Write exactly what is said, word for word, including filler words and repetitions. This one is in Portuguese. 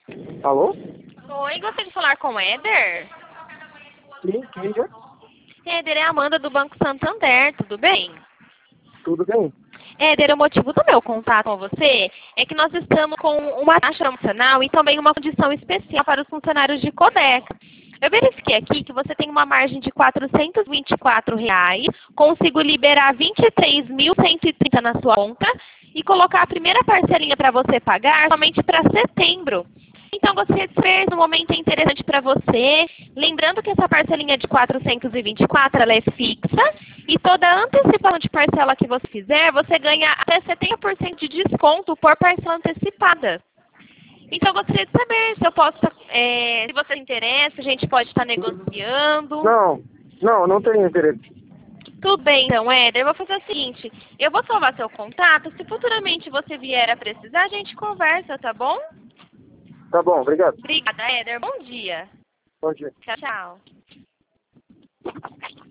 Alô? Oi, gostaria de falar com o Éder? Sim, quem é? Éder, é a Amanda do Banco Santander, tudo bem? Tudo bem? Éder, o motivo do meu contato com você é que nós estamos com uma taxa promocional e também uma condição especial para os funcionários de Codeca. Eu verifiquei aqui que você tem uma margem de quatrocentos e vinte e quatro reais, consigo liberar vinte e três mil cento e trinta na sua conta e colocar a primeira parcelinha para você pagar somente para setembro. Então, gostaria de saber se o momento é interessante para você. Lembrando que essa parcelinha de quatrocentos e vinte e quatro ela é fixa e toda antecipação de parcela que você fizer, você ganha até setenta por cento de desconto por parcela antecipada. Então, eu gostaria de saber se eu posso, é, se você se interessa, a gente pode estar negociando. Não, não, não tenho interesse. Tudo bem, então, Éder. Eu vou fazer o seguinte, eu vou salvar seu contato. Se futuramente você vier a precisar, a gente conversa, tá bom? Tá bom, obrigado. Obrigada, Éder. Bom dia. Bom dia. Tchau, tchau.